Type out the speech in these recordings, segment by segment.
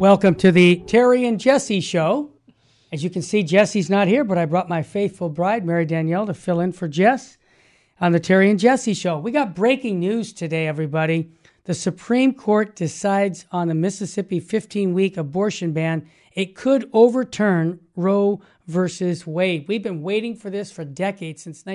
Welcome to the Terry and Jesse Show. As you can see, Jesse's not here, but I brought my faithful bride, Mary Danielle, to fill in for Jess on the Terry and Jesse Show. We got breaking news today, everybody. The Supreme Court decides on the Mississippi 15-week abortion ban. It could overturn Roe versus Wade. We've been waiting for this for decades, since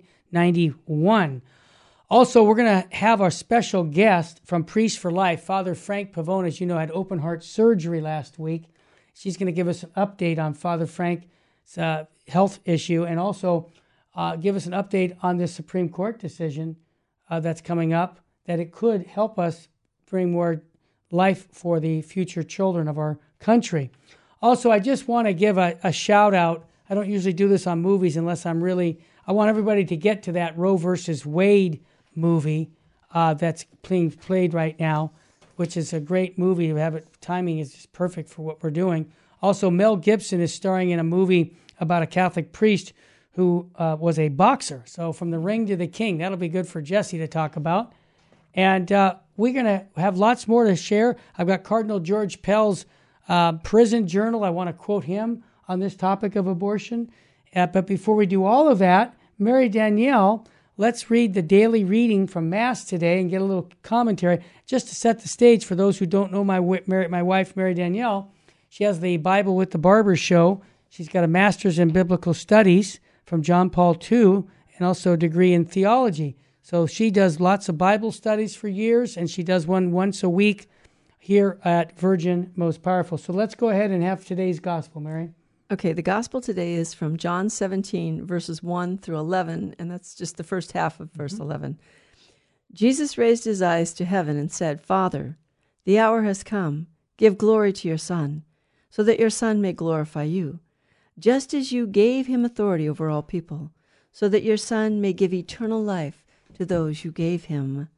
1991. Also, we're going to have our special guest from Priest for Life, Father Frank Pavone. As you know, had open heart surgery last week. She's going to give us an update on Father Frank's health issue, and also give us an update on this Supreme Court decision that's coming up, that it could help us bring more life for the future children of our country. Also, I just want to give a shout out. I don't usually do this on movies unless I want everybody to get to that Roe versus Wade movie that's being played right now, which is a great movie. Timing is just perfect for what we're doing. Also, Mel Gibson is starring in a movie about a Catholic priest who was a boxer. So from the ring to the king, that'll be good for Jesse to talk about. And we're going to have lots more to share. I've got Cardinal George Pell's prison journal. I want to quote him on this topic of abortion. But before we do all of that, Mary Danielle, let's read the daily reading from Mass today and get a little commentary just to set the stage for those who don't know my wife, Mary Danielle. She has the Bible with the Barber Show. She's got a master's in biblical studies from John Paul II and also a degree in theology. So she does lots of Bible studies for years, and she does one once a week here at Virgin Most Powerful. So let's go ahead and have today's gospel, Mary. Okay, the gospel today is from John 17, verses 1 through 11, and that's just the first half of verse 11. Jesus raised his eyes to heaven and said, Father, the hour has come. Give glory to your Son, so that your Son may glorify you, just as you gave him authority over all people, so that your Son may give eternal life to those you gave him.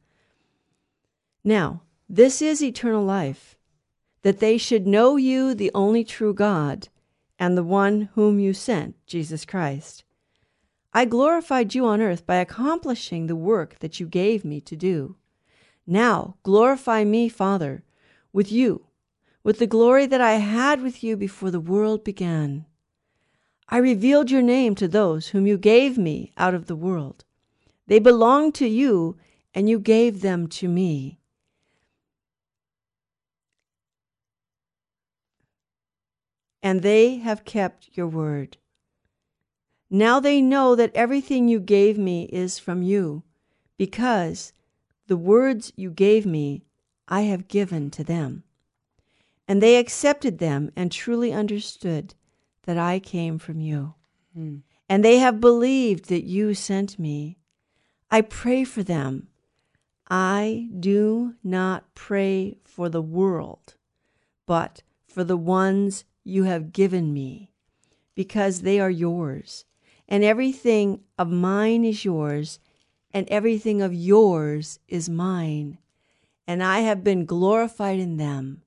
Now, this is eternal life, that they should know you, the only true God, and the one whom you sent, Jesus Christ. I glorified you on earth by accomplishing the work that you gave me to do. Now glorify me, Father, with you, with the glory that I had with you before the world began. I revealed your name to those whom you gave me out of the world. They belonged to you, and you gave them to me. And they have kept your word. Now they know that everything you gave me is from you, because the words you gave me I have given to them. And they accepted them and truly understood that I came from you. And they have believed that you sent me. I pray for them. I do not pray for the world, but for the ones you have given me, because they are yours, and everything of mine is yours, and everything of yours is mine, and I have been glorified in them.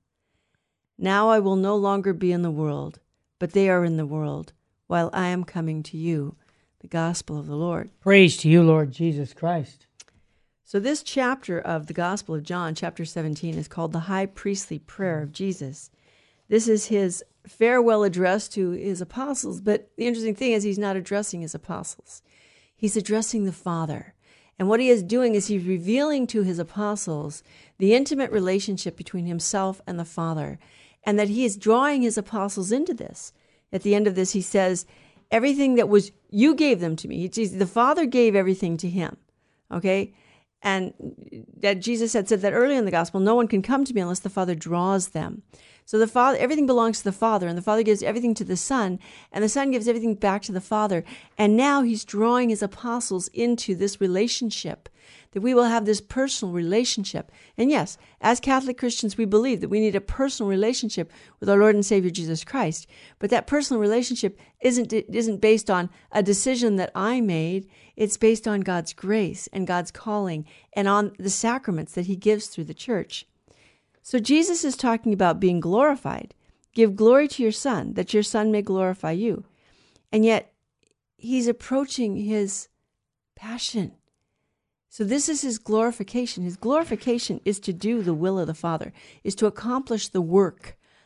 Now I will no longer be in the world, but they are in the world, while I am coming to you. The gospel of the Lord. Praise to you, Lord Jesus Christ. So this chapter of the Gospel of John, chapter 17, is called the High Priestly Prayer of Jesus. This is his farewell address to his apostles, but the interesting thing is he's not addressing his apostles. He's addressing the Father. And what he is doing is he's revealing to his apostles the intimate relationship between himself and the Father, and that he is drawing his apostles into this. At the end of this, he says, everything that was, you gave them to me. The Father gave everything to him, okay? And that Jesus had said that earlier in the gospel, no one can come to me unless the Father draws them. So the Father, everything belongs to the Father, and the Father gives everything to the Son, and the Son gives everything back to the Father. And now he's drawing his apostles into this relationship, that we will have this personal relationship. And yes, as Catholic Christians, we believe that we need a personal relationship with our Lord and Savior Jesus Christ. But that personal relationship isn't based on a decision that I made. It's based on God's grace and God's calling and on the sacraments that he gives through the church. So Jesus is talking about being glorified. Give glory to your Son, that your Son may glorify you. And yet, he's approaching his passion. So this is his glorification. His glorification is to do the will of the Father, is to accomplish the work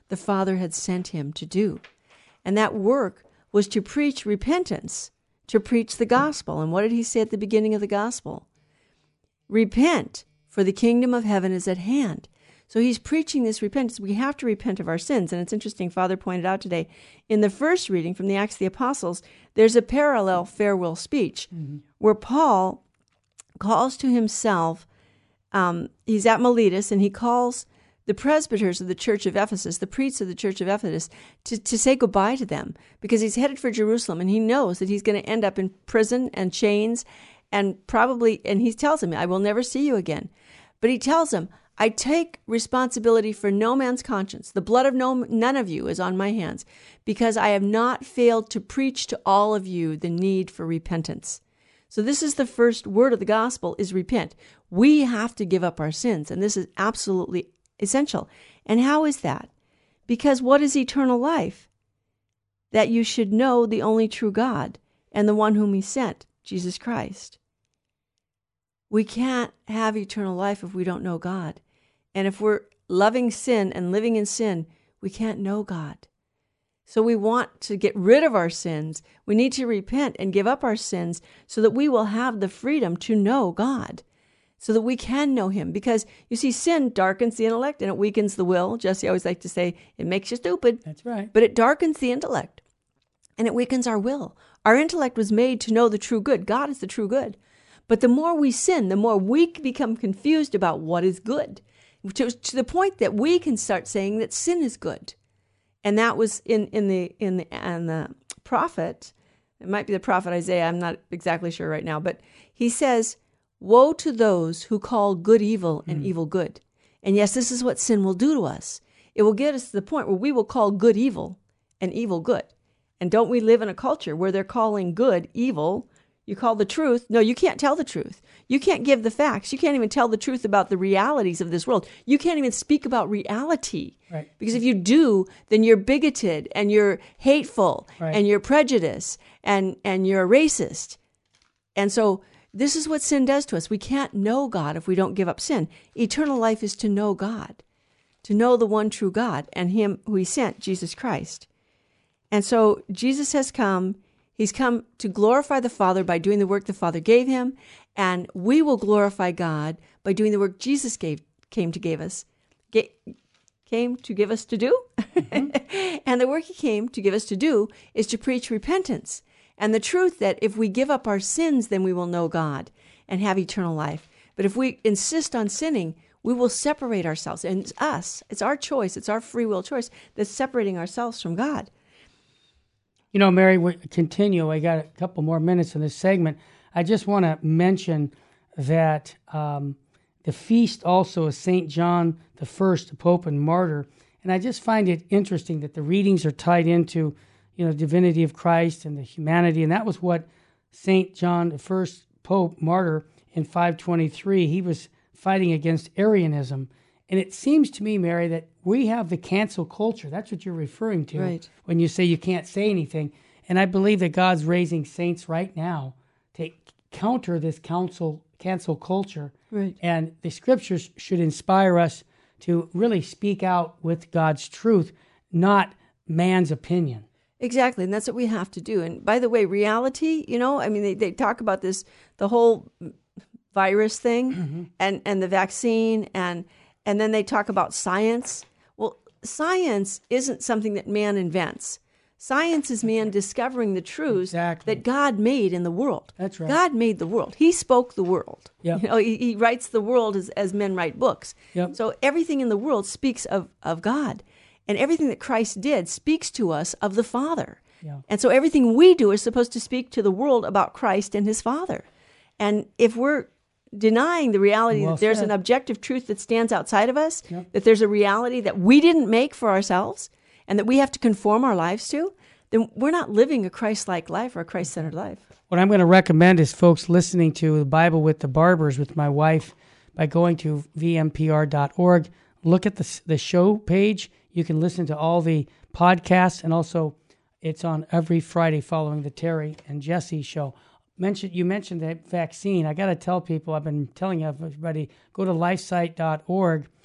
the Father had sent him to do. And that work was to preach repentance, to preach the gospel. And what did he say at the beginning of the gospel? Repent, for the kingdom of heaven is at hand. So he's preaching this repentance. We have to repent of our sins. And it's interesting, Father pointed out today, in the first reading from the Acts of the Apostles, there's a parallel farewell speech where Paul calls to himself, he's at Miletus, and he calls the presbyters of the church of Ephesus, the priests of the church of Ephesus, to say goodbye to them, because he's headed for Jerusalem, and he knows that he's going to end up in prison and chains, and he tells him, I will never see you again. But he tells him, I take responsibility for no man's conscience. The blood of none of you is on my hands, because I have not failed to preach to all of you the need for repentance. So this is the first word of the gospel, is repent. We have to give up our sins, and this is absolutely essential. And how is that? Because what is eternal life? That you should know the only true God and the one whom he sent, Jesus Christ. We can't have eternal life if we don't know God. And if we're loving sin and living in sin, we can't know God. So we want to get rid of our sins. We need to repent and give up our sins so that we will have the freedom to know God, so that we can know him. Because, you see, sin darkens the intellect and it weakens the will. Jesse always likes to say, it makes you stupid. That's right. But it darkens the intellect and it weakens our will. Our intellect was made to know the true good. God is the true good. But the more we sin, the more we become confused about what is good, to the point that we can start saying that sin is good. And that was in the prophet, it might be the prophet Isaiah, I'm not exactly sure right now, but he says, woe to those who call good evil and evil good. And yes, this is what sin will do to us. It will get us to the point where we will call good evil and evil good. And don't we live in a culture where they're calling good evil? You call the truth. No, you can't tell the truth. You can't give the facts. You can't even tell the truth about the realities of this world. You can't even speak about reality. Right. Because if you do, then you're bigoted and you're hateful and you're prejudiced and you're a racist. And so this is what sin does to us. We can't know God if we don't give up sin. Eternal life is to know God, to know the one true God and him who he sent, Jesus Christ. And so Jesus has come. He's come to glorify the Father by doing the work the Father gave him, and we will glorify God by doing the work Jesus came to give us to do. Mm-hmm. And the work he came to give us to do is to preach repentance and the truth that if we give up our sins, then we will know God and have eternal life. But if we insist on sinning, we will separate ourselves. And it's us. It's our choice. It's our free will choice that's separating ourselves from God. You know, Mary, we continue. I got a couple more minutes in this segment. I just want to mention that the feast also is St. John the First, Pope and Martyr. And I just find it interesting that the readings are tied into, the divinity of Christ and the humanity. And that was what St. John the First, Pope, Martyr, in 523, he was fighting against Arianism. And it seems to me, Mary, that we have the cancel culture. That's what you're referring to when you say you can't say anything. And I believe that God's raising saints right now to counter this cancel culture. Right. And the scriptures should inspire us to really speak out with God's truth, not man's opinion. Exactly, and that's what we have to do. And by the way, reality, they talk about this, the whole virus thing and the vaccine, and then they talk about science. Well, science isn't something that man invents. Science is man discovering the truths that God made in the world. That's right. God made the world. He spoke the world. Yep. He writes the world as men write books. Yep. So everything in the world speaks of God. And everything that Christ did speaks to us of the Father. Yeah. And so everything we do is supposed to speak to the world about Christ and his Father. And if we're denying the reality that there's an objective truth that stands outside of us, that there's a reality that we didn't make for ourselves and that we have to conform our lives to, then we're not living a Christ-like life or a Christ-centered life. What I'm going to recommend is folks listening to the Bible with the Barbers with my wife by going to vmpr.org. Look at the show page. You can listen to all the podcasts, and also it's on every Friday following the Terry and Jesse show. You mentioned the vaccine. I got to tell people, I've been telling everybody, go to lifesite.org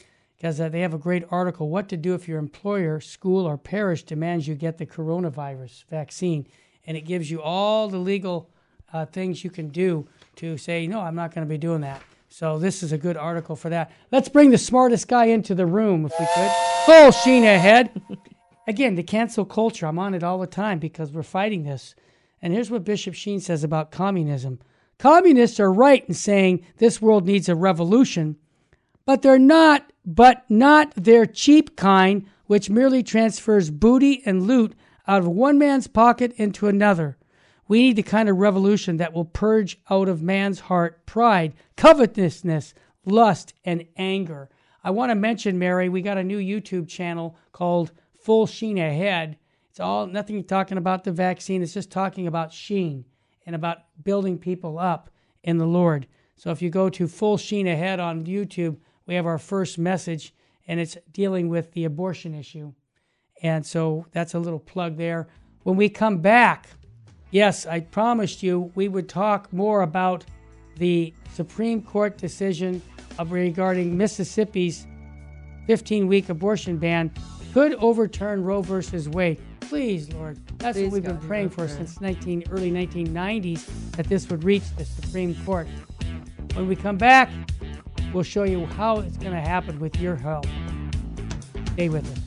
because they have a great article, What to Do If Your Employer, School, or Parish Demands You Get the Coronavirus Vaccine. And it gives you all the legal things you can do to say, no, I'm not going to be doing that. So this is a good article for that. Let's bring the smartest guy into the room, if we could. Full sheen ahead. Again, the cancel culture, I'm on it all the time because we're fighting this. And here's what Bishop Sheen says about communism. Communists are right in saying this world needs a revolution, but not their cheap kind, which merely transfers booty and loot out of one man's pocket into another. We need the kind of revolution that will purge out of man's heart pride, covetousness, lust, and anger. I want to mention, Mary, we got a new YouTube channel called Full Sheen Ahead. It's all nothing talking about the vaccine. It's just talking about Sheen and about building people up in the Lord. So if you go to Full Sheen Ahead on YouTube, we have our first message, and it's dealing with the abortion issue. And so that's a little plug there. When we come back, yes, I promised you we would talk more about the Supreme Court decision regarding Mississippi's 15-week abortion ban could overturn Roe versus Wade. Please, Lord. That's what we've been praying for since early 1990s, that this would reach the Supreme Court. When we come back, we'll show you how it's going to happen with your help. Stay with us.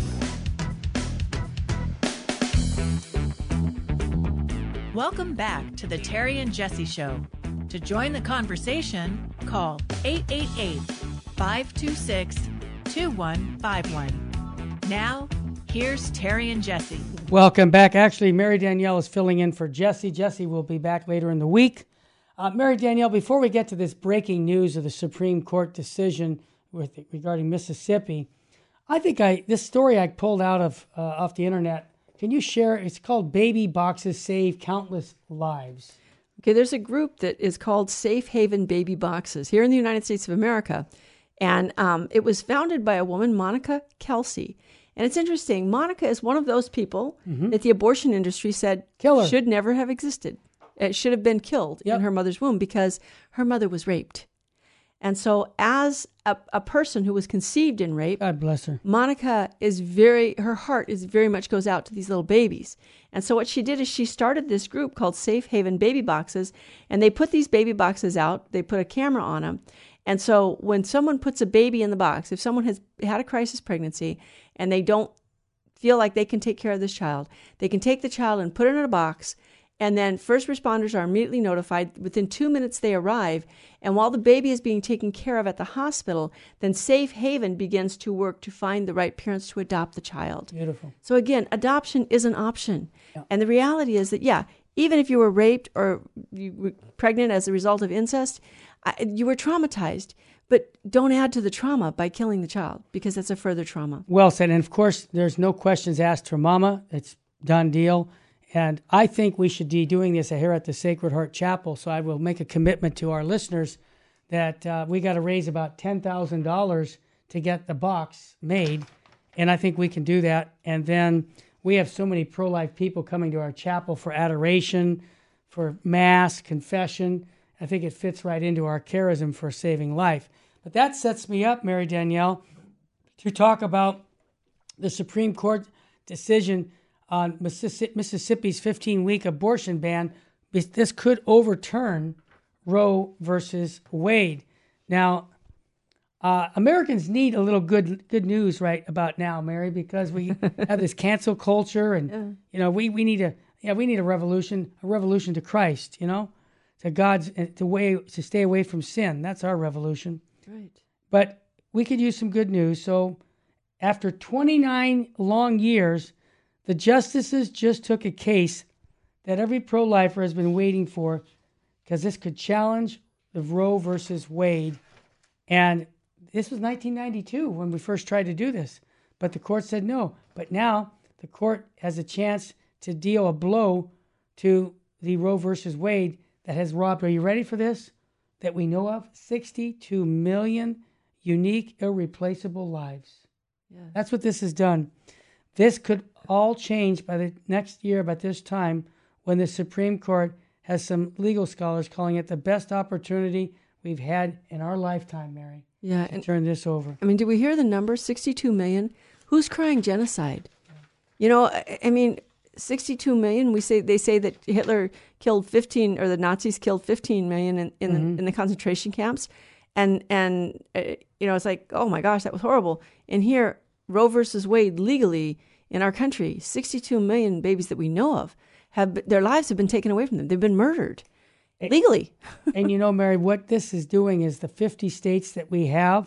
Welcome back to the Terry and Jesse Show. To join the conversation, call 888-526-2151. Now, here's Terry and Jesse. Welcome back. Actually, Mary Danielle is filling in for Jesse. Jesse will be back later in the week. Mary Danielle, before we get to this breaking news of the Supreme Court decision regarding Mississippi, I think this story I pulled out of off the internet. Can you share? It's called Baby Boxes Save Countless Lives. Okay, there's a group that is called Safe Haven Baby Boxes here in the United States of America. And it was founded by a woman, Monica Kelsey. And it's interesting. Monica is one of those people that the abortion industry said should never have existed. It should have been killed in her mother's womb because her mother was raped. And so as a person who was conceived in rape, God bless her, Monica her heart very much goes out to these little babies. And so what she did is she started this group called Safe Haven Baby Boxes, and they put these baby boxes out. They put a camera on them. And so when someone puts a baby in the box, if someone has had a crisis pregnancy and they don't feel like they can take care of this child, they can take the child and put it in a box. And then first responders are immediately notified. Within 2 minutes, they arrive. And while the baby is being taken care of at the hospital, then Safe Haven begins to work to find the right parents to adopt the child. Beautiful. So again, adoption is an option. Yeah. And the reality is that, even if you were raped or you were pregnant as a result of incest, you were traumatized. But don't add to the trauma by killing the child, because that's a further trauma. Well said. And of course, there's no questions asked for mama. It's done deal. And I think we should be doing this here at the Sacred Heart Chapel. So I will make a commitment to our listeners that we got to raise about $10,000 to get the box made. And I think we can do that. And then we have so many pro-life people coming to our chapel for adoration, for mass, confession. I think it fits right into our charism for saving life. But that sets me up, Mary Danielle, to talk about the Supreme Court decision on Mississippi's 15-week abortion ban. This could overturn Roe versus Wade. Now, Americans need a little good news right about now, Mary, because we have this cancel culture, and we need a revolution to Christ, to God's to stay away from sin. That's our revolution. Right. But we could use some good news. So, after 29 long years, the justices just took a case that every pro-lifer has been waiting for, because this could challenge the Roe versus Wade. And this was 1992 when we first tried to do this. But the court said no. But now the court has a chance to deal a blow to the Roe versus Wade that has robbed, are you ready for this? That we know of, 62 million unique, irreplaceable lives. Yeah. That's what this has done. This could all change by the next year, by this time, when the Supreme Court has some legal scholars calling it the best opportunity we've had in our lifetime, Mary. Yeah, to turn this over. I mean, did we hear the number? 62 million. Who's crying genocide? You know, I mean, 62 million. They say that Hitler killed 15, or the Nazis killed 15 million in the concentration camps, and you know, it's like, oh my gosh, that was horrible. And here, Roe versus Wade, legally in our country, 62 million babies that we know of their lives have been taken away from them. They've been murdered legally. And you know, Mary, what this is doing is the 50 states that we have,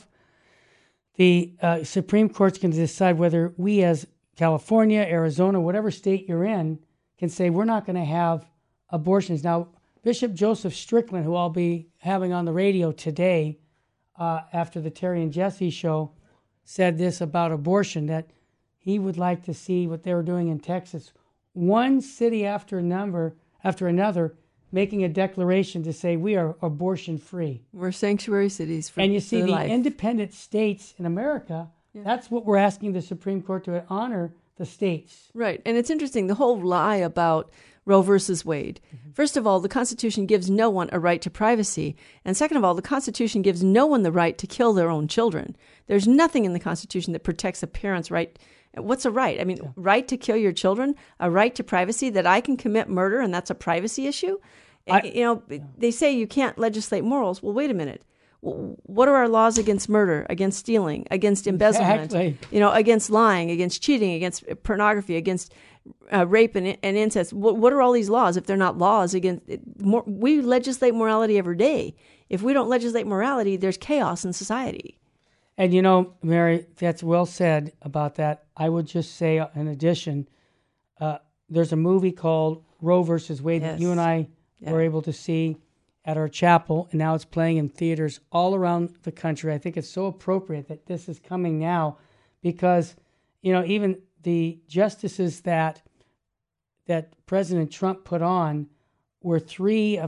the Supreme Court's going to decide whether we as California, Arizona, whatever state you're in, can say we're not going to have abortions. Now, Bishop Joseph Strickland, who I'll be having on the radio today after the Terry and Jesse show, said this about abortion, that he would like to see what they were doing in Texas. One city after another making a declaration to say we are abortion-free. We're sanctuary cities for And you see, the life. independent states in America, that's what we're asking the Supreme Court to honor, the states. Right. And it's interesting, the whole lie about Roe versus Wade. First of all, the Constitution gives no one a right to privacy. And second of all, the Constitution gives no one the right to kill their own children. There's nothing in the Constitution that protects a parent's right. What's a right? I mean, right to kill your children, a right to privacy, that I can commit murder and that's a privacy issue? They say you can't legislate morals. Well, wait a minute. What are our laws against murder, against stealing, against embezzlement, Exactly. Against lying, against cheating, against pornography, against rape and incest? What are all these laws if they're not laws against? We legislate morality every day. If we don't legislate morality, there's chaos in society. And you know, Mary, that's well said about that. I would just say, in addition, there's a movie called Roe versus Wade that you and I were able to see at our chapel, and now it's playing in theaters all around the country. I think it's so appropriate that this is coming now, because, you know, even the justices that President Trump put on were three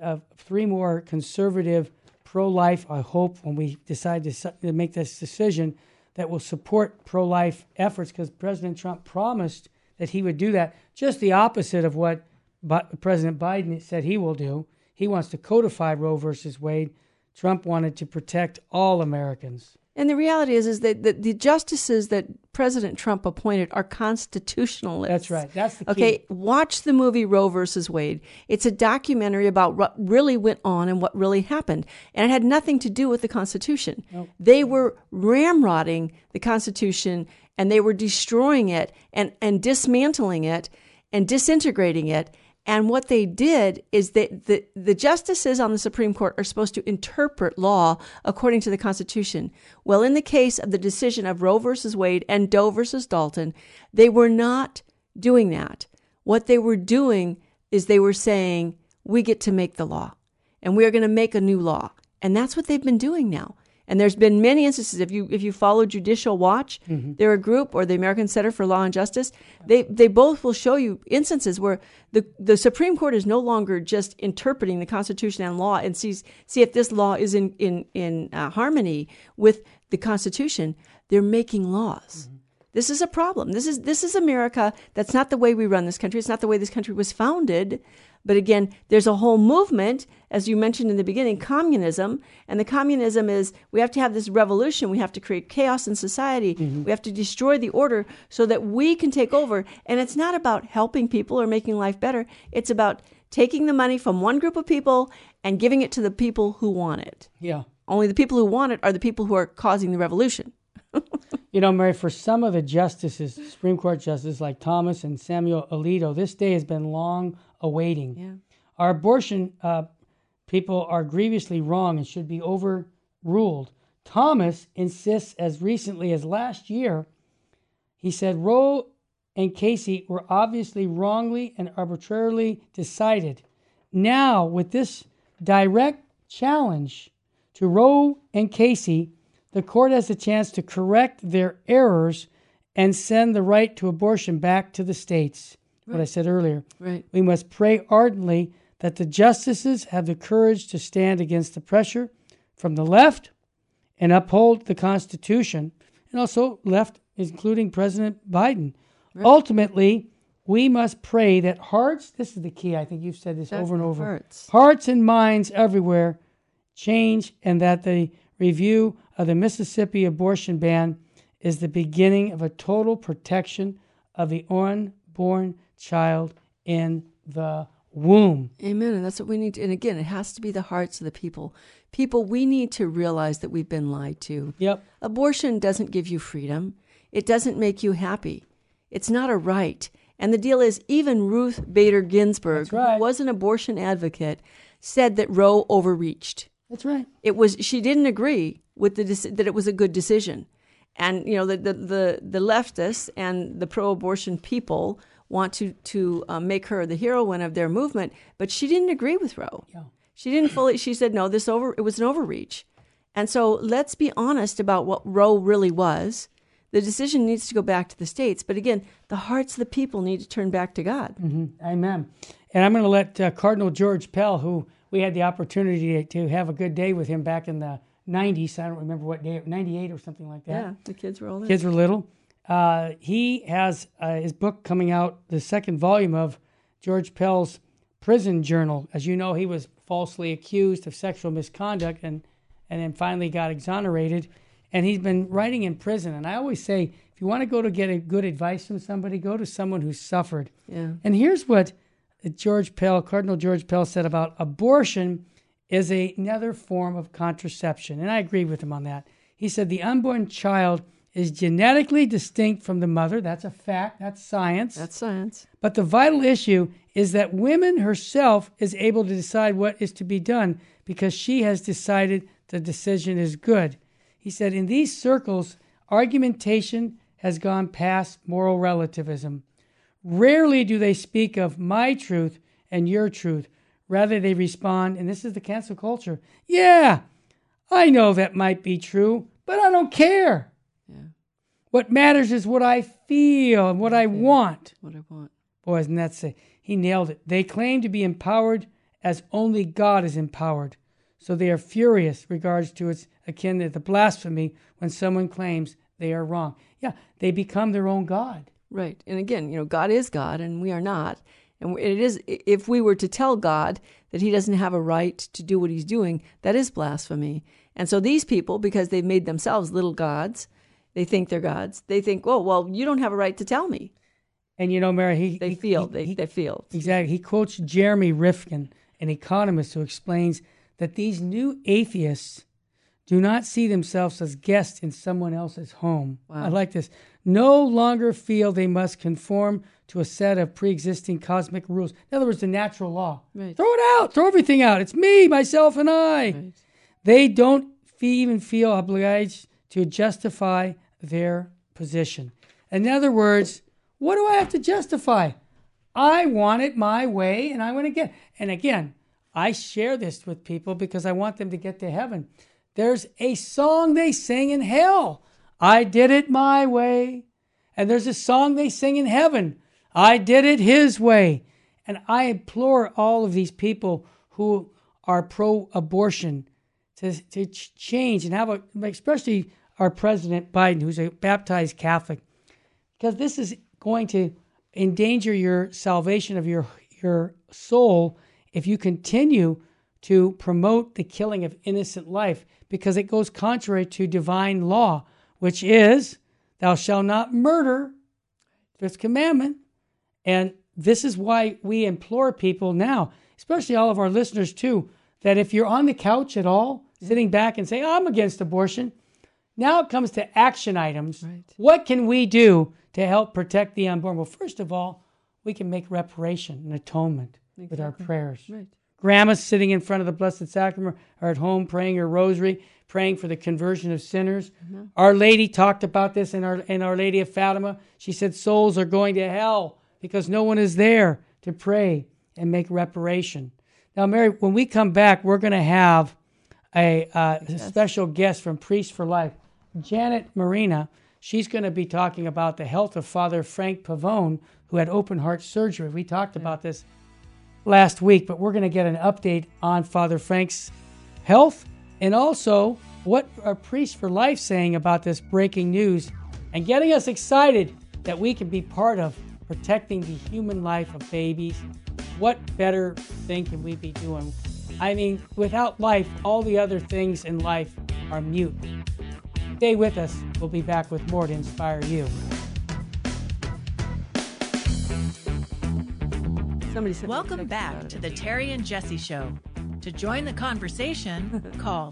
more conservative, pro-life, I hope, when we decide to make this decision, that will support pro-life efforts, because President Trump promised that he would do that. Just the opposite of what President Biden said he will do. He wants to codify Roe versus Wade. Trump wanted to protect all Americans. And the reality is that the justices that President Trump appointed are constitutionalists. That's right. That's the key. Okay, watch the movie Roe versus Wade. It's a documentary about what really went on and what really happened. And it had nothing to do with the Constitution. Nope. They were ramrodding the Constitution, and they were destroying it and dismantling it and disintegrating it. And what they did is that the justices on the Supreme Court are supposed to interpret law according to the Constitution. Well, in the case of the decision of Roe versus Wade and Doe versus Dalton, they were not doing that. What they were doing is they were saying, we get to make the law, and we are going to make a new law. And that's what they've been doing now. And there's been many instances. If you follow Judicial Watch, they're a group, or the American Center for Law and Justice, they both will show you instances where the Supreme Court is no longer just interpreting the Constitution and law and see if this law is in harmony with the Constitution. They're making laws. This is a problem. This is America. That's not the way we run this country. It's not the way this country was founded. But again, there's a whole movement, as you mentioned in the beginning, communism. And the communism is, we have to have this revolution. We have to create chaos in society. We have to destroy the order so that we can take over. And it's not about helping people or making life better. It's about taking the money from one group of people and giving it to the people who want it. Yeah. Only the people who want it are the people who are causing the revolution. You know, Mary, for some of the justices, Supreme Court justices like Thomas and Samuel Alito, this day has been long awaiting. Yeah. Our abortion people are grievously wrong and should be overruled. Thomas insists, as recently as last year, he said Roe and Casey were obviously wrongly and arbitrarily decided. Now, with this direct challenge to Roe and Casey, the court has a chance to correct their errors and send the right to abortion back to the states. Right. What I said earlier. Right. We must pray ardently that the justices have the courage to stand against the pressure from the left and uphold the Constitution, and also left, including President Biden. Right. Ultimately, we must pray that hearts, this is the key, I think you've said this over and over, hearts and minds everywhere change, and that the review of the Mississippi abortion ban is the beginning of a total protection of the unborn child in the womb. Amen. And that's what we need to, and again, it has to be the hearts of the people. People, we need to realize that we've been lied to. Yep. Abortion doesn't give you freedom. It doesn't make you happy. It's not a right. And the deal is, even Ruth Bader Ginsburg, That's right. who was an abortion advocate, said that Roe overreached. That's right. She didn't agree with that it was a good decision. And, you know, the leftists and the pro-abortion people want to make her the heroine of their movement, but she didn't agree with Roe. Yeah. She didn't fully, she said, no, it was an overreach. And so let's be honest about what Roe really was. The decision needs to go back to the states. But again, the hearts of the people need to turn back to God. Mm-hmm. Amen. And I'm going to let Cardinal George Pell, who we had the opportunity to have a good day with him back in the 90s. I don't remember what day, 98 or something like that. Yeah, the kids were all there. Kids were little. He has his book coming out, the second volume of George Pell's prison journal. As you know, he was falsely accused of sexual misconduct and then finally got exonerated. And he's been writing in prison. And I always say, if you want to go to get a good advice from somebody, go to someone who's suffered. Yeah. And here's what Cardinal George Pell said about abortion is another form of contraception. And I agree with him on that. He said the unborn child is genetically distinct from the mother. That's a fact. That's science. That's science. But the vital issue is that woman herself is able to decide what is to be done because she has decided the decision is good. He said, in these circles, argumentation has gone past moral relativism. Rarely do they speak of my truth and your truth. Rather, they respond, and this is the cancel culture, yeah, I know that might be true, but I don't care. Yeah. What matters is what I feel and what I want. What I want. Boy, isn't that sick? He nailed it. They claim to be empowered as only God is empowered. So they are furious regards to its akin to the blasphemy when someone claims they are wrong. Yeah, they become their own God. Right. And again, you know, God is God and we are not. And it is, if we were to tell God that he doesn't have a right to do what he's doing, that is blasphemy. And so these people, because they've made themselves little gods, they think they're gods. They think, oh, well, you don't have a right to tell me. And you know, Mary, they feel. Exactly. He quotes Jeremy Rifkin, an economist who explains that these new atheists do not see themselves as guests in someone else's home. Wow. I like this. No longer feel they must conform to a set of pre-existing cosmic rules. In other words, the natural law. Right. Throw it out. Throw everything out. It's me, myself, and I. Right. They don't even feel obliged to justify their position. In other words, what do I have to justify? I want it my way, and I want to get. And again, I share this with people because I want them to get to heaven. There's a song they sing in hell. I did it my way. And there's a song they sing in heaven. I did it his way. And I implore all of these people who are pro-abortion to change and have especially our President Biden, who's a baptized Catholic, because this is going to endanger your salvation of your soul if you continue to promote the killing of innocent life, because it goes contrary to divine law, which is, thou shalt not murder, fifth commandment. And this is why we implore people now, especially all of our listeners too, that if you're on the couch at all, sitting back and say, I'm against abortion, now it comes to action items. Right. What can we do to help protect the unborn? Well, first of all, we can make reparation and atonement with our prayers. Right. Grandma's sitting in front of the Blessed Sacrament or at home praying her rosary, praying for the conversion of sinners. Mm-hmm. Our Lady talked about this in Our Lady of Fatima. She said souls are going to hell because no one is there to pray and make reparation. Now, Mary, when we come back, we're going to have a special guest from Priests for Life, Janet Marina. She's going to be talking about the health of Father Frank Pavone, who had open heart surgery. We talked about this last week, but we're going to get an update on Father Frank's health and also what are Priests for Life saying about this breaking news and getting us excited that we can be part of protecting the human life of babies. What better thing can we be doing? I mean, without life, all the other things in life are mute. Stay with us. We'll be back with more to inspire you. Somebody said Welcome back to the Terry and Jesse Show. To join the conversation, call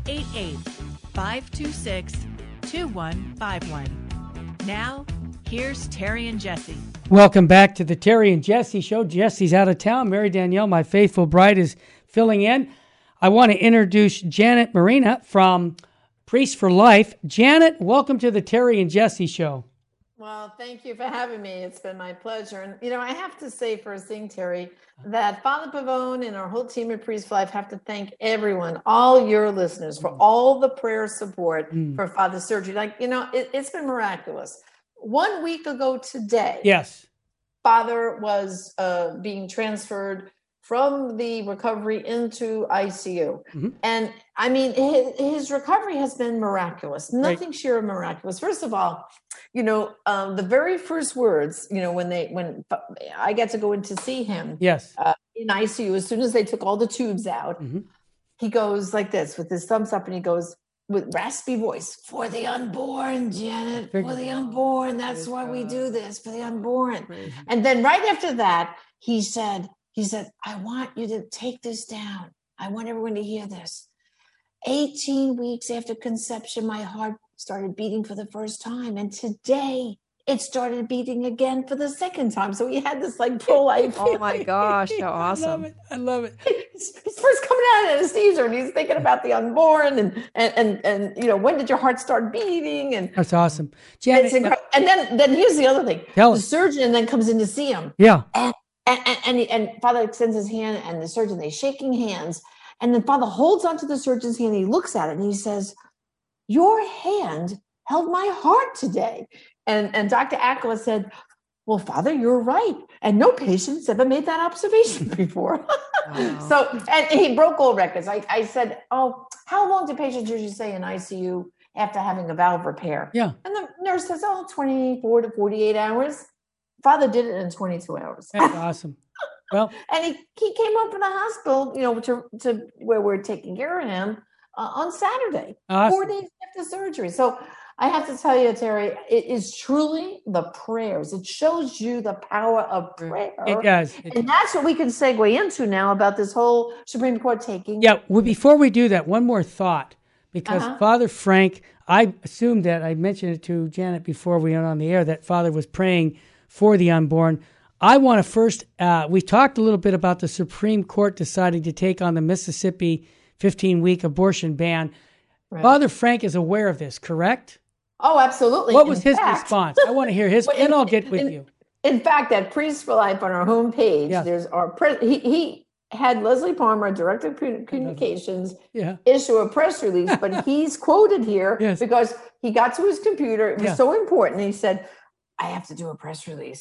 888-526-2151. Now, here's Terry and Jesse. Welcome back to the Terry and Jesse Show. Jesse's out of town. Mary Danielle, my faithful bride, is filling in. I want to introduce Janet Marina from Priest for Life. Janet, welcome to the Terry and Jesse Show. Well, thank you for having me. It's been my pleasure. And, I have to say first thing, Terry, that Father Pavone and our whole team at Priest for Life have to thank everyone, all your listeners, for all the prayer support for Father's surgery. It's been miraculous. 1 week ago today, Yes. Father was being transferred from the recovery into ICU. And I mean, his recovery has been miraculous. Nothing short of miraculous. First of all, the very first words, when I got to go in to see him Yes. In ICU, as soon as they took all the tubes out, he goes like this with his thumbs up and he goes with raspy voice, "For the unborn, Janet, for the unborn. That's why we do this, for the unborn." And then right after that, he said, "I want you to take this down. I want everyone to hear this. 18 weeks after conception, my heart started beating for the first time. And today it started beating again for the second time." So he had this pro-life. Oh my gosh, how awesome. I love it. He's first coming out of anesthesia and he's thinking about the unborn and when did your heart start beating? And That's awesome. Janet, and then here's the other thing. Tell The us. surgeon then comes in to see him. Yeah. And Father extends his hand and the surgeon, they shaking hands. And then Father holds onto the surgeon's hand and he looks at it and he says, "Your hand held my heart today." And Dr. Akala said, "Well, Father, you're right. And no patient's ever made that observation before." Wow. So, and he broke all records. I said, "Oh, how long do patients usually stay in ICU after having a valve repair?" Yeah. And the nurse says, 24 to 48 hours. Father did it in 22 hours. That's awesome. Well, And he came up from the hospital, to where we're taking care of him on Saturday, Awesome. 4 days after surgery. So I have to tell you, Terry, it is truly the prayers. It shows you the power of prayer. it does. And that's what we can segue into now about this whole Supreme Court taking. Yeah, well, before we do that, one more thought, because Father Frank, I assumed that I mentioned it to Janet before we went on the air, that Father was praying for the unborn. I want to first, we talked a little bit about the Supreme Court deciding to take on the Mississippi 15-week abortion ban. Right. Father Frank is aware of this, correct? Oh, absolutely. What was his response? I want to hear his, and I'll get with you. In fact, at Priest for Life on our homepage, there's our he had Leslie Palmer, Director of Communications, issue a press release, but he's quoted here because he got to his computer. It was so important. He said, "I have to do a press release."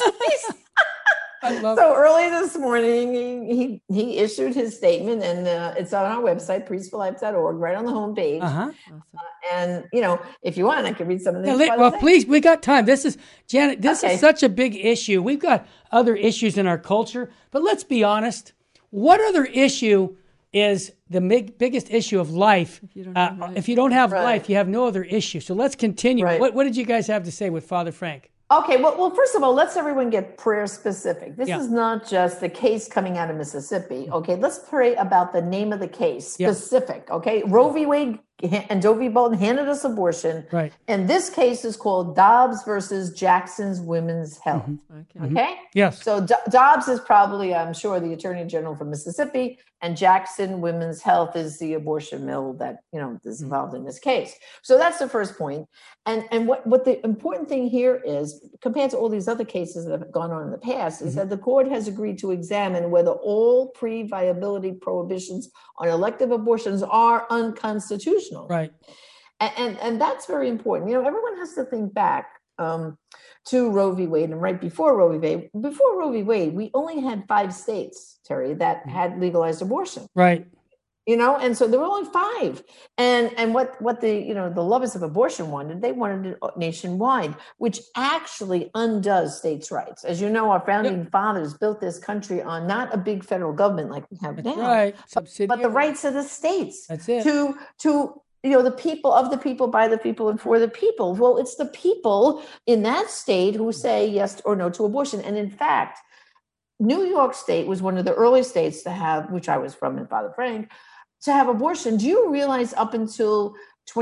So early this morning, he issued his statement, and it's on our website, priestforlife.org, right on the homepage. And if you want, I can read some of the things. Well, please, we got time. This is Janet. This is such a big issue. We've got other issues in our culture, but let's be honest. What other issue is the biggest issue of life? If you don't have life, you have no other issue. So let's continue. Right. What did you guys have to say with Father Frank? Okay, well, first of all, let's everyone get prayer specific. This is not just the case coming out of Mississippi. Okay, let's pray about the name of the case, specific. Okay, Roe v. Wade and Doe v. Bolton handed us abortion. Right. And this case is called Dobbs versus Jackson's Women's Health. Okay? Yes. So Dobbs is probably, I'm sure, the Attorney General from Mississippi, and Jackson Women's Health is the abortion mill that, is involved in this case. So that's the first point. And what the important thing here is, compared to all these other cases that have gone on in the past, is that the court has agreed to examine whether all pre-viability prohibitions on elective abortions are unconstitutional. Right. And that's very important. Everyone has to think back to Roe v. Wade, and right before Roe v. Wade, we only had 5 states, Terry, that had legalized abortion. Right. And so there were only 5. And what the the lovers of abortion wanted, they wanted it nationwide, which actually undoes states' rights. As you know, our founding fathers built this country on not a big federal government like we have now, Right. but the rights of the states. That's it. To the people, of the people, by the people, and for the people. Well, it's the people in that state who say yes or no to abortion. And in fact, New York State was one of the early states to have, which I was from in Father Frank, to have abortion. Do you realize up until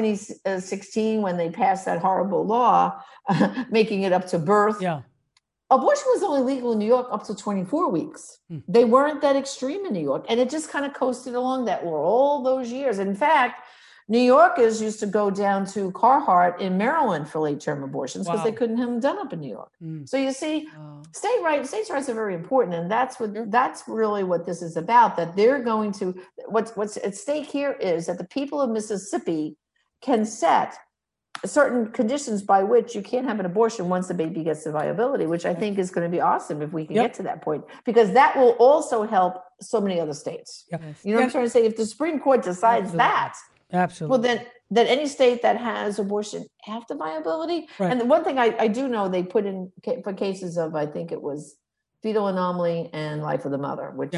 2016, when they passed that horrible law, making it up to birth, abortion was only legal in New York up to 24 weeks. They weren't that extreme in New York. And it just kind of coasted along that war all those years. In fact, New Yorkers used to go down to Carhart in Maryland for late-term abortions because they couldn't have them done up in New York. So you see, states' rights are very important, and that's really what this is about. That they're going to what's at stake here is that the people of Mississippi can set certain conditions by which you can't have an abortion once the baby gets to viability, which I think is going to be awesome if we can get to that point, because that will also help so many other states. You know what I'm trying to say? If the Supreme Court decides that. Absolutely. Well, then any state that has abortion after viability. And the one thing I do know, they put in for cases of, I think it was fetal anomaly and life of the mother, which,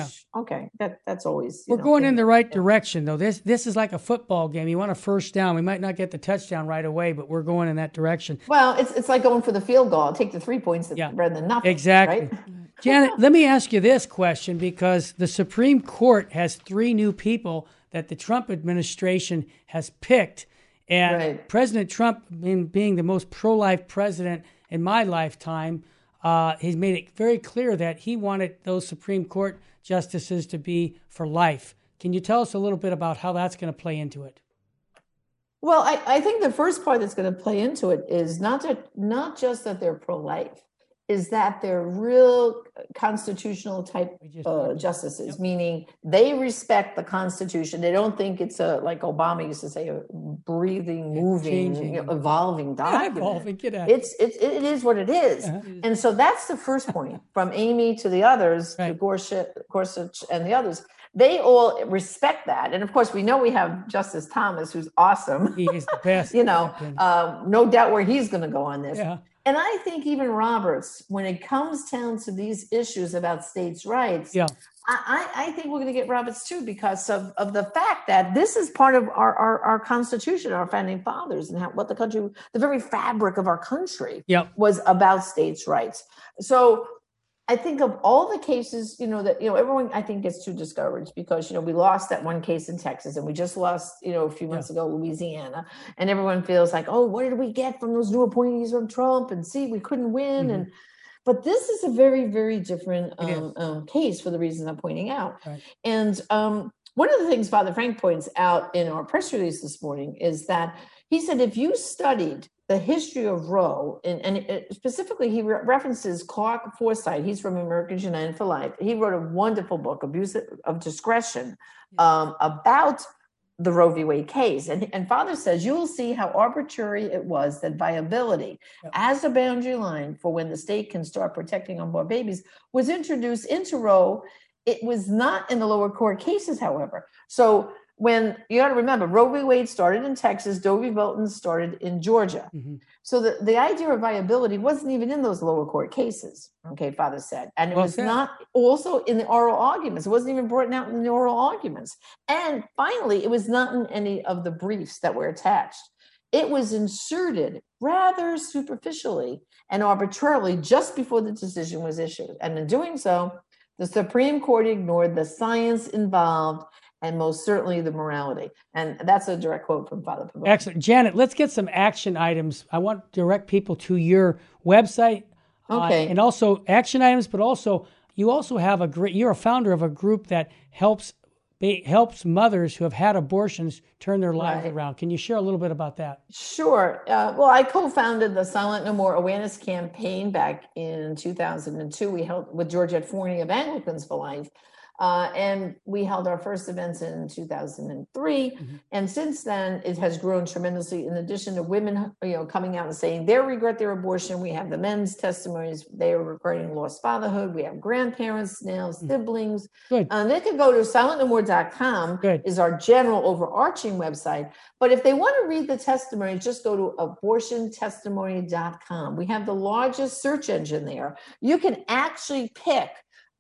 that's always. We're going in the right direction, though. This is like a football game. You want a first down. We might not get the touchdown right away, but we're going in that direction. Well, it's like going for the field goal. I'll take the 3 points rather than nothing. Exactly. Right? Janet, let me ask you this question, because the Supreme Court has 3 new people that the Trump administration has picked. And President Trump, being the most pro-life president in my lifetime, he's made it very clear that he wanted those Supreme Court justices to be for life. Can you tell us a little bit about how that's going to play into it? Well, I think the first part that's going to play into it is not just that they're pro-life, is that they're real constitutional type justices, meaning they respect the Constitution. They don't think it's like Obama used to say, a breathing, moving, evolving document. It is what it is. And so that's the first point. From Amy to the others, to Gorsuch and the others, they all respect that. And of course, we know we have Justice Thomas, who's awesome. He's the best. No doubt where he's going to go on this. And I think even Roberts, when it comes down to these issues about states' rights, I think we're going to get Roberts too, because of the fact that this is part of our Constitution, our founding fathers, and what the country, the very fabric of our country was about states' rights. So I think of all the cases, everyone, I think, gets too discouraged because, we lost that one case in Texas, and we just lost, a few months ago, Louisiana, and everyone feels like, oh, what did we get from those new appointees from Trump? And see, we couldn't win. But this is a very, very different case for the reasons I'm pointing out. And one of the things Father Frank points out in our press release this morning is that he said, if you studied the history of Roe, and specifically he references Clark Forsythe. He's from Americans United for Life. He wrote a wonderful book, Abuse of Discretion, about the Roe v. Wade case. And Father says, you will see how arbitrary it was that viability as a boundary line for when the state can start protecting unborn babies was introduced into Roe. It was not in the lower court cases, however. So when you got to remember, Roe v. Wade started in Texas, Doe v. Bolton started in Georgia. So the idea of viability wasn't even in those lower court cases, Father said. And it was not also in the oral arguments. It wasn't even brought out in the oral arguments. And finally, it was not in any of the briefs that were attached. It was inserted rather superficially and arbitrarily just before the decision was issued. And in doing so, the Supreme Court ignored the science involved and most certainly the morality. And that's a direct quote from Father Pavone. Excellent. Janet, let's get some action items. I want to direct people to your website. And also action items, but also you also have you're a founder of a group that helps mothers who have had abortions turn their lives around. Can you share a little bit about that? Sure. Well, I co-founded the Silent No More Awareness Campaign back in 2002. We held with Georgette Forney of Anglicans for Life. And we held our first events in 2003. And since then, it has grown tremendously. In addition to women, coming out and saying they regret their abortion, we have the men's testimonies. They are regretting lost fatherhood. We have grandparents now, siblings. They can go to silentnomore.com is our general overarching website. But if they want to read the testimony, just go to abortiontestimony.com. We have the largest search engine there. You can actually pick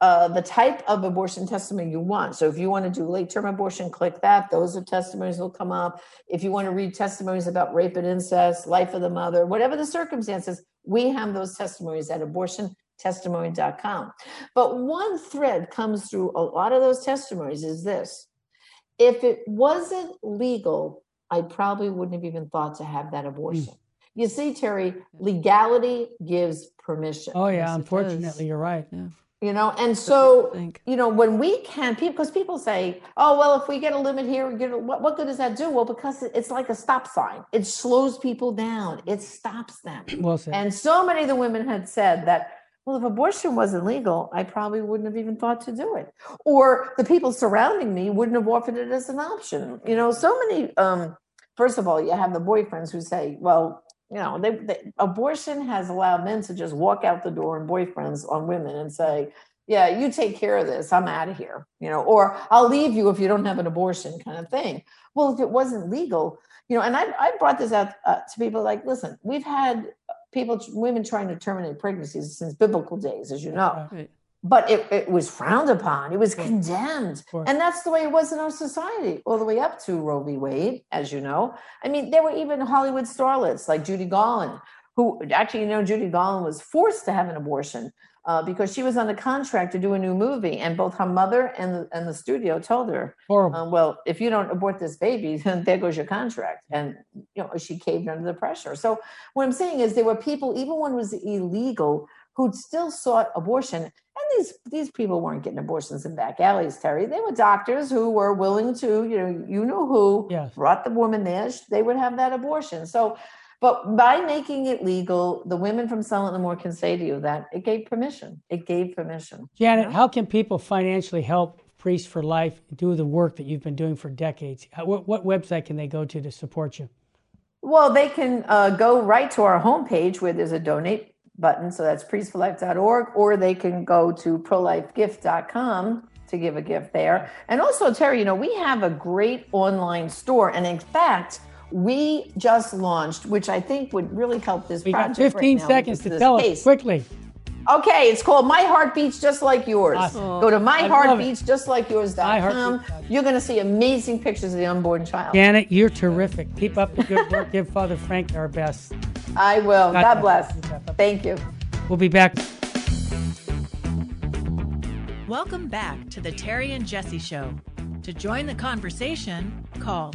the type of abortion testimony you want. So if you want to do late-term abortion, click that. Those are testimonies will come up. If you want to read testimonies about rape and incest, life of the mother, whatever the circumstances, we have those testimonies at abortiontestimony.com. But one thread comes through a lot of those testimonies is this. If it wasn't legal, I probably wouldn't have even thought to have that abortion. You see, Terry, legality gives permission. Oh, yeah. Unfortunately, you're right. Yeah. You know, and so, you know, when we can, because people say, oh, well, if we get a limit here, what good does that do? Well, because it's like a stop sign. It slows people down. It stops them. Well said. And so many of the women had said that, well, if abortion wasn't legal, I probably wouldn't have even thought to do it. Or the people surrounding me wouldn't have offered it as an option. You know, so many, first of all, you have the boyfriends who say, well, you know, abortion has allowed men to just walk out the door and boyfriends on women and say, yeah, you take care of this. I'm out of here, you know, or I'll leave you if you don't have an abortion kind of thing. Well, if it wasn't legal, you know, and I brought this out to people like, listen, we've had women trying to terminate pregnancies since biblical days, as you know. Right. But it was frowned upon. It was condemned. And that's the way it was in our society, all the way up to Roe v. Wade, as you know. I mean, there were even Hollywood starlets like Judy Garland, who actually, you know, Judy Garland was forced to have an abortion because she was on a contract to do a new movie. And both her mother and the studio told her, well, if you don't abort this baby, then there goes your contract. And, you know, she caved under the pressure. So what I'm saying is there were people, even when it was illegal, who still sought abortion. And these people weren't getting abortions in back alleys, Terry. They were doctors who were willing to, you know who, brought the woman there. They would have that abortion. So, but by making it legal, the women from Silent No More can say to you that it gave permission. It gave permission. Janet, how can people financially help Priests for Life do the work that you've been doing for decades? What website can they go to support you? Well, they can go right to our homepage where there's a donate button. So that's priestforlife.org, or they can go to prolifegift.com to give a gift there. And also, Terry, you know, we have a great online store. And in fact, we just launched, which I think would really help this project. We got 15 seconds to tell us quickly. Okay, it's called My Heart Beats Just Like Yours. Awesome. Go to myheartbeatsjustlikeyours.com. You're going to see amazing pictures of the unborn child. Janet, you're terrific. Keep up the good work. Give Father Frank our best. I will. God bless. Thank you. We'll be back. Welcome back to the Terry and Jesse Show. To join the conversation, call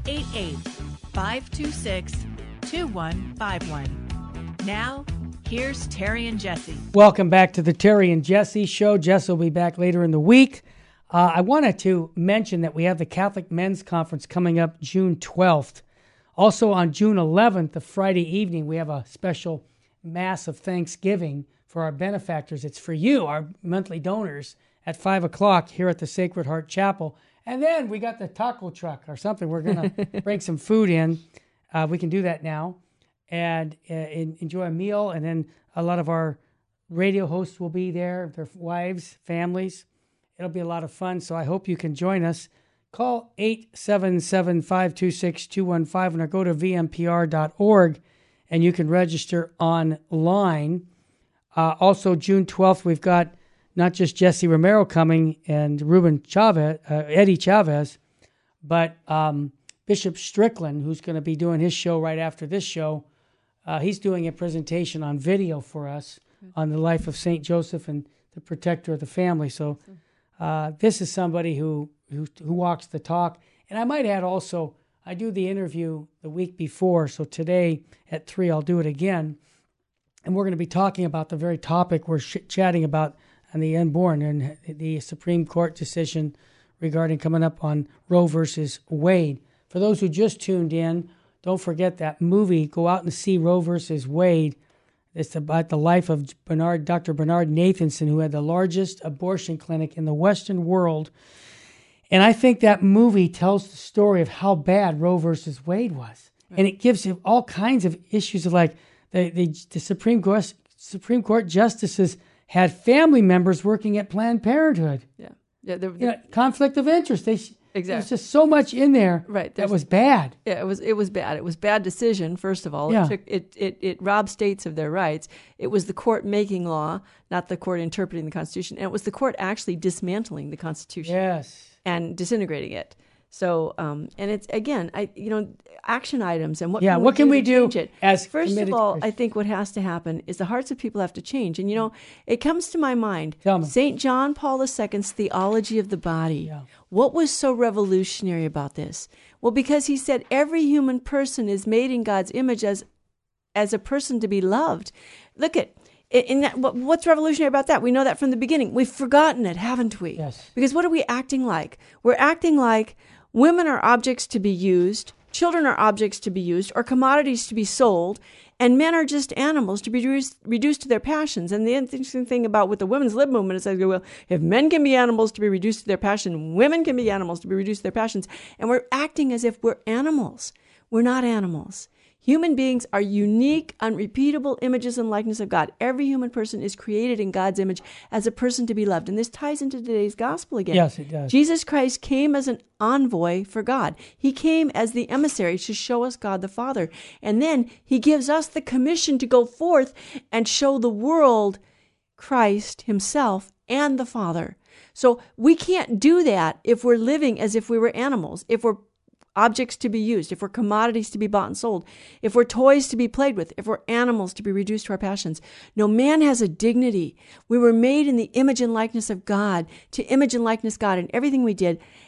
888-526-2151. Now, here's Terry and Jesse. Welcome back to the Terry and Jesse Show. Jess will be back later in the week. I wanted to mention that we have the Catholic Men's Conference coming up June 12th. Also on June 11th, the Friday evening, we have a special Mass of Thanksgiving for our benefactors. It's for you, our monthly donors, at 5 o'clock here at the Sacred Heart Chapel. And then we got the taco truck or something. We're going to bring some food in. We can do that now and enjoy a meal. And then a lot of our radio hosts will be there, their wives, families. It'll be a lot of fun. So I hope you can join us. Call 877-526-2151 or go to vmpr.org and you can register online. Also, June 12th, we've got not just Jesse Romero coming and Eddie Chavez, but Bishop Strickland, who's going to be doing his show right after this show. He's doing a presentation on video for us on the life of St. Joseph and the protector of the family. So this is somebody who walks the talk. And I might add also, I do the interview the week before, so today at 3 I'll do it again. And we're going to be talking about the very topic we're chatting about on the unborn and the Supreme Court decision regarding coming up on Roe versus Wade. For those who just tuned in, don't forget that movie. Go out and see Roe versus Wade. It's about the life of Dr. Bernard Nathanson, who had the largest abortion clinic in the Western world. And I think that movie tells the story of how bad Roe versus Wade was. Right. And it gives you all kinds of issues of like the Supreme Court justices had family members working at Planned Parenthood. Yeah. Conflict of interest. There's just so much in there that was bad. Yeah, it was bad. It was bad decision, first of all. Yeah. It robbed states of their rights. It was the court making law, not the court interpreting the Constitution. And it was the court actually dismantling the Constitution. Yes. And disintegrating it. So, and it's, again, action items and what can we do it? as First of all, Christians? I think what has to happen is the hearts of people have to change. And, it comes to my mind, Tell me. St. John Paul II's theology of the body. Yeah. What was so revolutionary about this? Well, because he said every human person is made in God's image as a person to be loved. Look at what's revolutionary about that? We know that from the beginning. We've forgotten it, haven't we? Yes. Because what are we acting like? We're acting like women are objects to be used, children are objects to be used, or commodities to be sold, and men are just animals to be reduced to their passions. And the interesting thing about with the women's lib movement is that, well, if men can be animals to be reduced to their passion, women can be animals to be reduced to their passions. And we're acting as if we're animals. We're not animals. Human beings are unique, unrepeatable images and likeness of God. Every human person is created in God's image as a person to be loved. And this ties into today's gospel again. Yes, it does. Jesus Christ came as an envoy for God. He came as the emissary to show us God the Father. And then he gives us the commission to go forth and show the world Christ himself and the Father. So we can't do that if we're living as if we were animals, if we're objects to be used, if we're commodities to be bought and sold, if we're toys to be played with, if we're animals to be reduced to our passions. No, man has a dignity. We were made in the image and likeness of God, to image and likeness God in everything we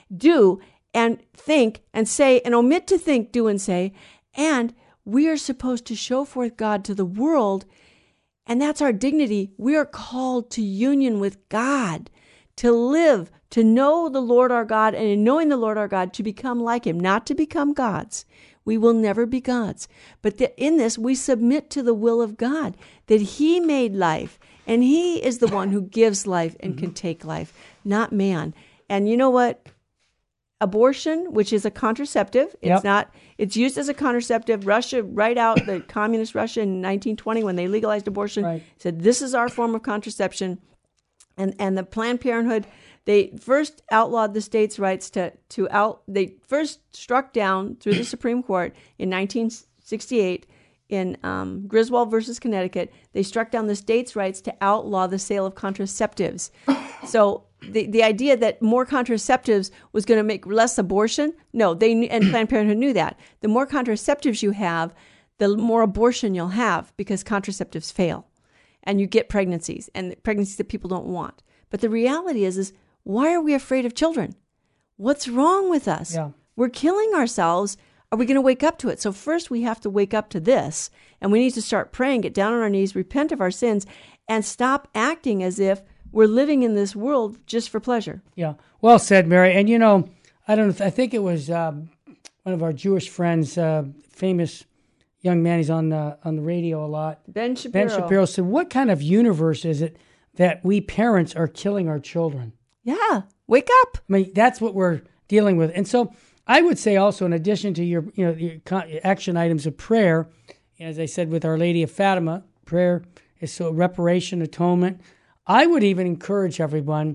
do and think and say, and omit to think, do and say. And we are supposed to show forth God to the world, and that's our dignity. We are called to union with God, to live, to know the Lord our God, and in knowing the Lord our God, to become like him, not to become gods. We will never be gods. But in this, we submit to the will of God, that he made life, and he is the one who gives life and can take life, not man. And you know what? Abortion, which is a contraceptive, it's used as a contraceptive. Russia, the communist Russia in 1920, when they legalized abortion, said, this is our form of contraception. And the Planned Parenthood, they first outlawed the states' rights they first struck down through the Supreme Court in 1968 in Griswold versus Connecticut. They struck down the states' rights to outlaw the sale of contraceptives. So the idea that more contraceptives was going to make less abortion, no, and Planned Parenthood knew that. The more contraceptives you have, the more abortion you'll have because contraceptives fail. And you get pregnancies, and pregnancies that people don't want. But the reality is why are we afraid of children? What's wrong with us? Yeah. We're killing ourselves. Are we going to wake up to it? So first we have to wake up to this, and we need to start praying, get down on our knees, repent of our sins, and stop acting as if we're living in this world just for pleasure. Yeah. Well said, Mary. And I don't know, I think it was one of our Jewish friends, famous young man, he's on the radio a lot. Ben Shapiro said, what kind of universe is it that we parents are killing our children? Yeah, wake up. I mean, that's what we're dealing with. And so I would say also, in addition to your action items of prayer, as I said with Our Lady of Fatima, prayer is so reparation, atonement. I would even encourage everyone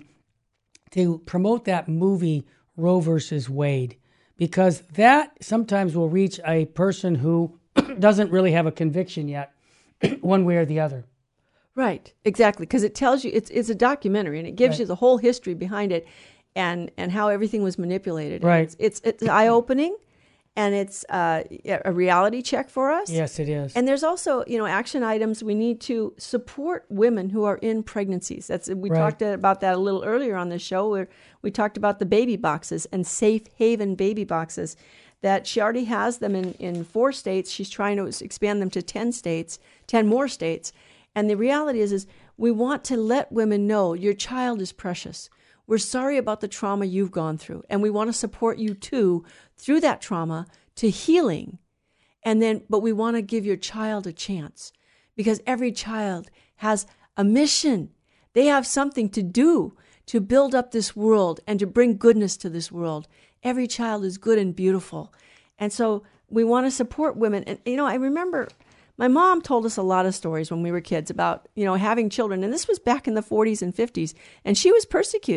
to promote that movie Roe versus Wade, because that sometimes will reach a person who doesn't really have a conviction yet, one way or the other. Right, exactly, because it tells you, it's a documentary, and it gives you the whole history behind it and how everything was manipulated. Right. It's eye-opening, and it's a reality check for us. Yes, it is. And there's also, action items. We need to support women who are in pregnancies. We talked about that a little earlier on the show, where we talked about the baby boxes and safe haven baby boxes, that she already has them in 4 states. She's trying to expand them to 10 more states. And the reality is we want to let women know your child is precious. We're sorry about the trauma you've gone through, and we want to support you too through that trauma to healing. But we want to give your child a chance, because every child has a mission. They have something to do to build up this world and to bring goodness to this world. Every child is good and beautiful. And so we want to support women. And, I remember my mom told us a lot of stories when we were kids about, having children. And this was back in the 40s and 50s. And she was persecuted.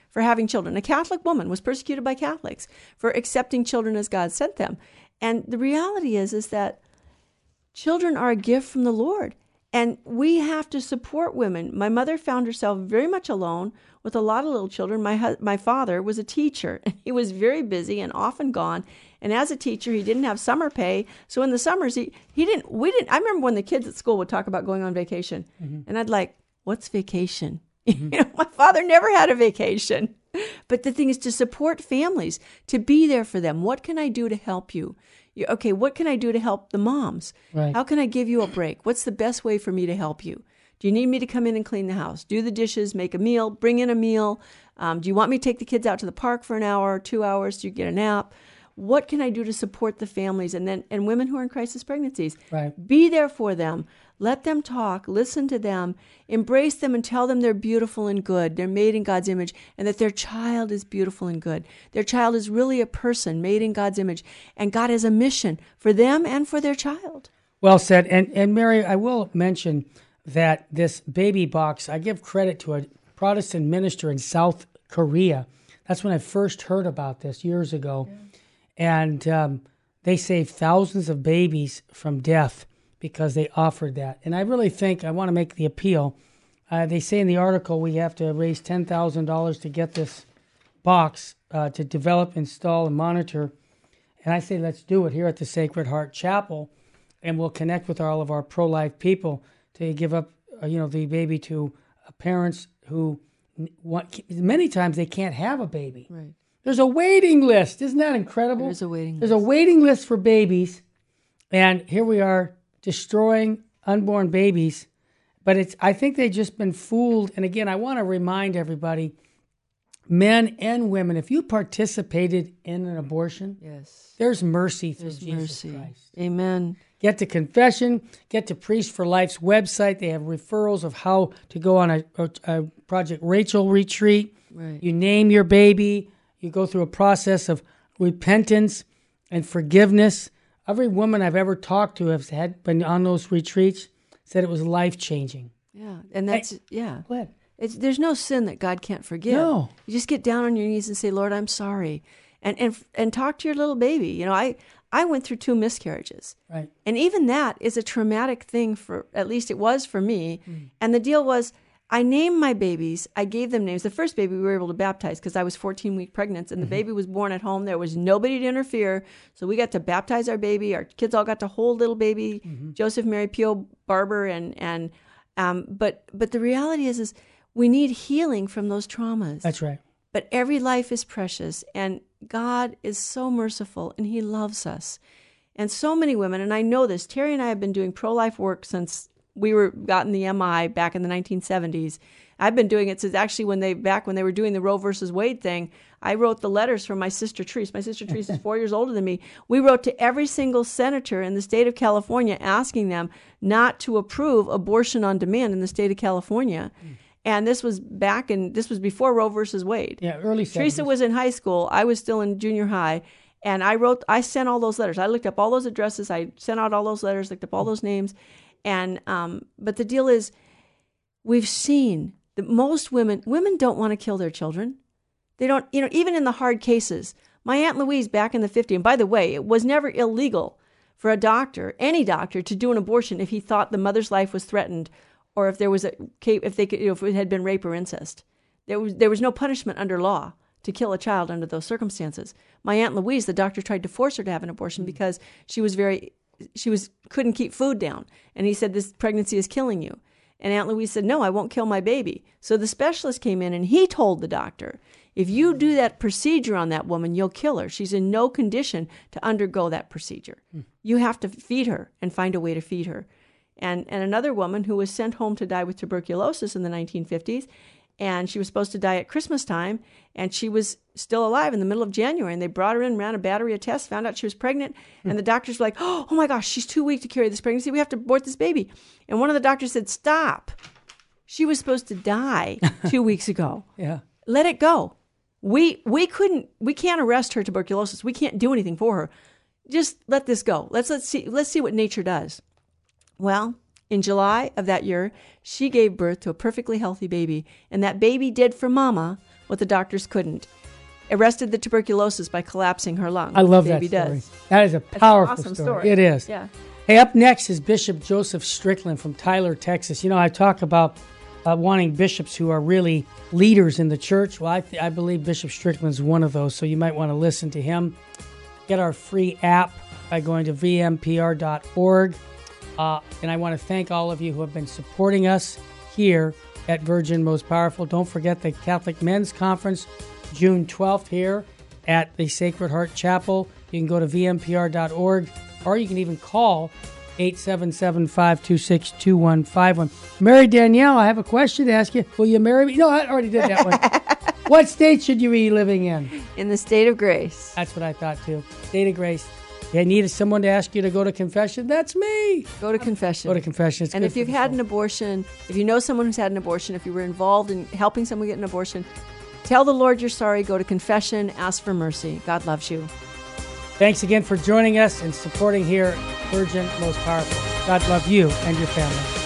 for having children. A Catholic woman was persecuted by Catholics for accepting children as God sent them. And the reality is that children are a gift from the Lord. And we have to support women. My mother found herself very much alone with a lot of little children. My father was a teacher, and he was very busy and often gone. And as a teacher, he didn't have summer pay. So in the summers, we didn't. I remember when the kids at school would talk about going on vacation, and I'd like, what's vacation? My father never had a vacation. But the thing is to support families, to be there for them. What can I do to help you? Okay, what can I do to help the moms? Right. How can I give you a break? What's the best way for me to help you? Do you need me to come in and clean the house, do the dishes, make a meal, bring in a meal? Do you want me to take the kids out to the park for an hour or 2 hours? Do you get a nap? What can I do to support the families and women who are in crisis pregnancies? Right. Be there for them. Let them talk, listen to them, embrace them and tell them they're beautiful and good. They're made in God's image and that their child is beautiful and good. Their child is really a person made in God's image, and God has a mission for them and for their child. Well said. And Mary, I will mention that this baby box, I give credit to a Protestant minister in South Korea. That's when I first heard about this years ago. Yeah. And they saved thousands of babies from death because they offered that. And I really think, I want to make the appeal. They say in the article we have to raise $10,000 to get this box to develop, install, and monitor. And I say, let's do it here at the Sacred Heart Chapel, and we'll connect with all of our pro-life people to give up, the baby to parents who want. Many times they can't have a baby. Right. There's a waiting list. Isn't that incredible? There's a waiting list. There's a waiting list for babies, and here we are destroying unborn babies. But I think they've just been fooled. And again, I want to remind everybody, men and women, if you participated in an abortion, yes, there's mercy through there's Jesus mercy. Christ. Amen. Get to confession, get to Priest for Life's website. They have referrals of how to go on a Project Rachel retreat. Right. You name your baby. You go through a process of repentance and forgiveness. Every woman I've ever talked to has been on those retreats said it was life-changing. Yeah, and that's, Go ahead. There's no sin that God can't forgive. No. You just get down on your knees and say, Lord, I'm sorry. And talk to your little baby. I went through 2 miscarriages. Right. And even that is a traumatic thing at least it was for me. And the deal was, I named my babies. I gave them names. The first baby we were able to baptize because I was 14-week pregnant, and the baby was born at home. There was nobody to interfere. So we got to baptize our baby. Our kids all got to hold little baby, Joseph, Mary, Pio, Barber, but the reality is we need healing from those traumas. That's right. But every life is precious, and God is so merciful, and He loves us. And so many women, and I know this, Terry and I have been doing pro-life work since we gotten the MI back in the 1970s. I've been doing it since actually when they were doing the Roe versus Wade thing. I wrote the letters for my sister Therese. My sister Therese is 4 years older than me. We wrote to every single senator in the state of California asking them not to approve abortion on demand in the state of California. And this was before Roe versus Wade. Yeah, early 70s. Teresa was in high school. I was still in junior high. And I sent all those letters. I looked up all those addresses. I sent out all those letters, looked up all those names. And but the deal is, we've seen that most women don't want to kill their children. They don't, even in the hard cases. My Aunt Louise back in the 50s, and by the way, it was never illegal for a doctor, any doctor, to do an abortion if he thought the mother's life was threatened, or if there was if it had been rape or incest. There was no punishment under law to kill a child under those circumstances. My Aunt Louise, the doctor tried to force her to have an abortion because she couldn't keep food down. And he said, this pregnancy is killing you. And Aunt Louise said, no, I won't kill my baby. So the specialist came in and he told the doctor, if you do that procedure on that woman, you'll kill her. She's in no condition to undergo that procedure. You have to feed her and find a way to feed her. And another woman who was sent home to die with tuberculosis in the 1950s, and she was supposed to die at Christmas time, and she was still alive in the middle of January, and they brought her in, ran a battery of tests, found out she was pregnant, and the doctors were like, oh my gosh, she's too weak to carry this pregnancy. We have to abort this baby. And one of the doctors said, stop. She was supposed to die 2 weeks ago. Yeah. Let it go. We can't arrest her tuberculosis. We can't do anything for her. Just let this go. Let's see what nature does. Well, in July of that year, she gave birth to a perfectly healthy baby, and that baby did for Mama what the doctors couldn't. Arrested the tuberculosis by collapsing her lung. I love that Baby story. does. That is a powerful awesome story. It is. Yeah. Hey, up next is Bishop Joseph Strickland from Tyler, Texas. You know, I talk about wanting bishops who are really leaders in the church. Well, I believe Bishop Strickland's one of those, so you might want to listen to him. Get our free app by going to vmpr.org. And I want to thank all of you who have been supporting us here at Virgin Most Powerful. Don't forget the Catholic Men's Conference, June 12th here at the Sacred Heart Chapel. You can go to vmpr.org, or you can even call 877-526-2151. Mary Danielle, I have a question to ask you. Will you marry me? No, I already did that one. What state should you be living in? In the state of grace. That's what I thought, too. State of grace. You need someone to ask you to go to confession? That's me. Go to confession. Go to confession. It's and if you've had an abortion, if you know someone who's had an abortion, if you were involved in helping someone get an abortion, tell the Lord you're sorry, go to confession, ask for mercy. God loves you. Thanks again for joining us and supporting here, Virgin Most Powerful. God love you and your family.